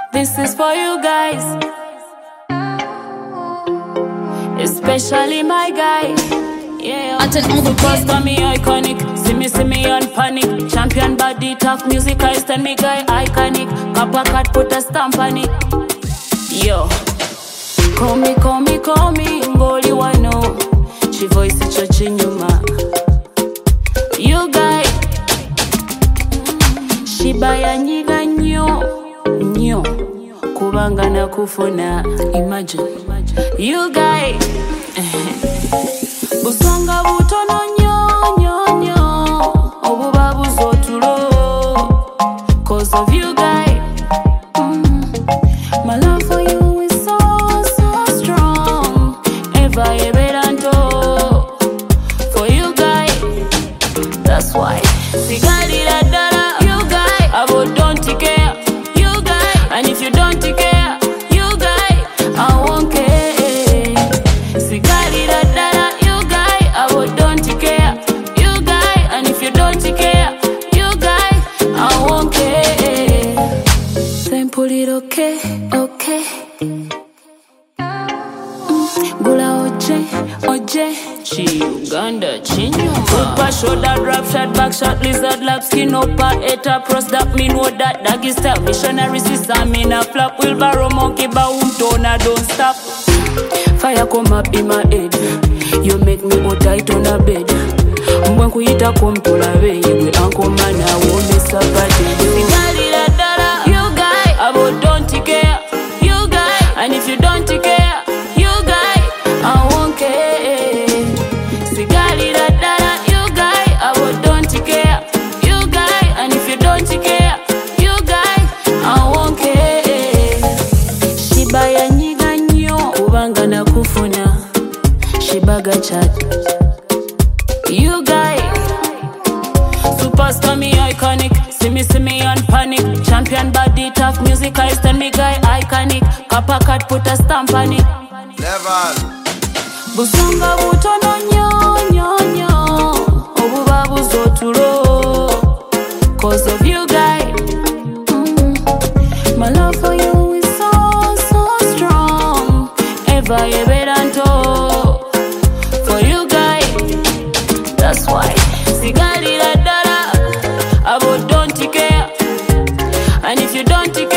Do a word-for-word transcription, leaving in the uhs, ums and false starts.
This is for you guys, especially my guy. Yeah, superstar me iconic. See me, see me on panic. Champion body, tough music, I stand me guy iconic. Kappa cat put a stamp on it. Yo, call me, call me, call me. Ngoli wano, chi voice chochi nyuma. You guy, shibaya nyiga nyo, nyo. Kubanga na kufuna. Imagine, you guy. Busonga butono nyo, nyo, nyo. Obuba buzotulo. Cause of you guy. Mm. My love for you is so, so strong. Ever, ever, and oh. For you guy. That's why. Sigali la dara. You guy. Abo don't care. You guy. And if you don't care, you guy, I won't care. Sigali la dara. You guy. Abo don't care. You guy. And if you don't care, you guy, I won't care. Simple it okay, okay. Gula oje, oje. Chi Uganda, Chinyuma. Super shoulder drop shot, back shot, lizard lap, skin up, eight up, cross that me know that doggy style. Missionary sister, me na flap, wheelbarrow monkey, bound tona, don't stop. Fire come up in my head. You make me go tight on a bed. When kuita come to la way, you uncle man, I won't miss a party. Sigali la dara, you guy, about don't care, you guy, and if you don't care, you guy, I won't care. Sigali la dara, you guy, about don't care, you guy, and if you don't care, you guy, I won't care. Shibaya nyiga nyo, ubanga na kufuna, shibaga chat. You guy, superstar me iconic. See me, see me on panic. Champion body, tough music, I stand me guy iconic. Kappa cat put a stamp on it. Level. Busonga butono nyo, nyo, nyo. Obuba buzotulo. Cause of you guy. Mm. My love for you is so, so strong. Ever, ever, and oh. For you guy. That's why. Sigali la dara. Abo don't care. And if you don't